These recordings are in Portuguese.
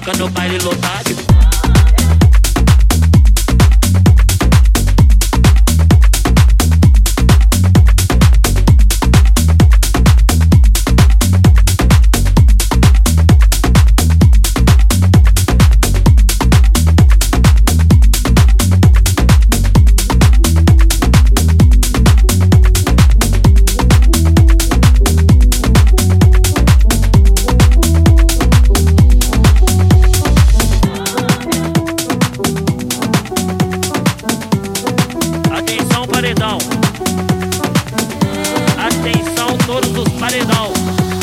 toca no baile lotado. Paredão. Atenção, todos os paredão.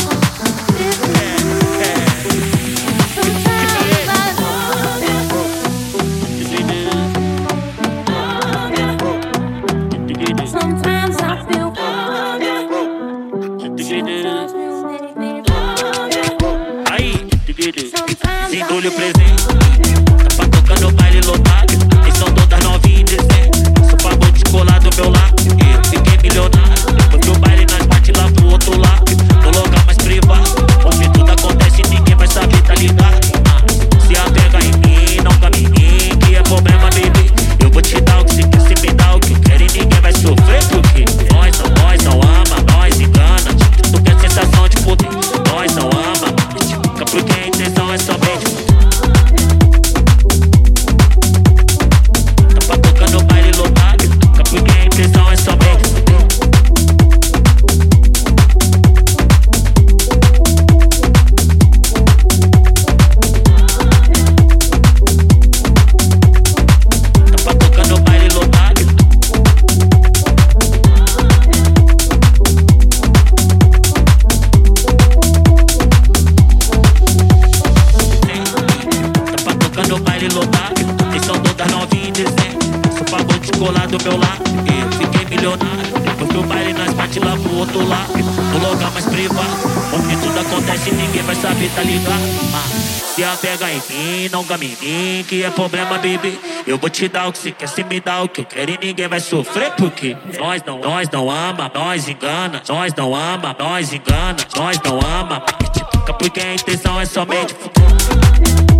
Aí, Zindulho presente. Tá pra tocar no baile lotado. Eles são todas novinhas em desenho. Colar do meu lado, eu fiquei milionário. Depois do baile nós parte lá pro outro lado, no lugar mais privado, onde tudo acontece e ninguém vai saber, tá ligado? Se apega em mim, não caminhe, que é problema, baby. Eu vou te dar o que você quer, se me dá o que eu quero e ninguém vai sofrer. Porque nós não ama, nós engana. Tu quer sensação de poder, nós não ama, nunca, porque a intenção é somente. Tá pra tocar no baile lotado, porque a intenção é somente. Tá pra tocar no baile lotado. Tá pra tocar no baile lotado. Eles são todas novinhas em desenho. Só pagou de colar do meu lado, eu fiquei milionário. Depois do baile nós parte lá pro outro lado, no lugar mais privado, onde tudo acontece e ninguém vai saber, tá ligado? Se apega em mim, não caminhe, que é problema, baby. Eu vou te dar o que você quer, se me dá o que eu quero e ninguém vai sofrer. Porque nós não ama, nós engana. Nós não ama, nós engana. Nós não ama, porque a intenção é somente.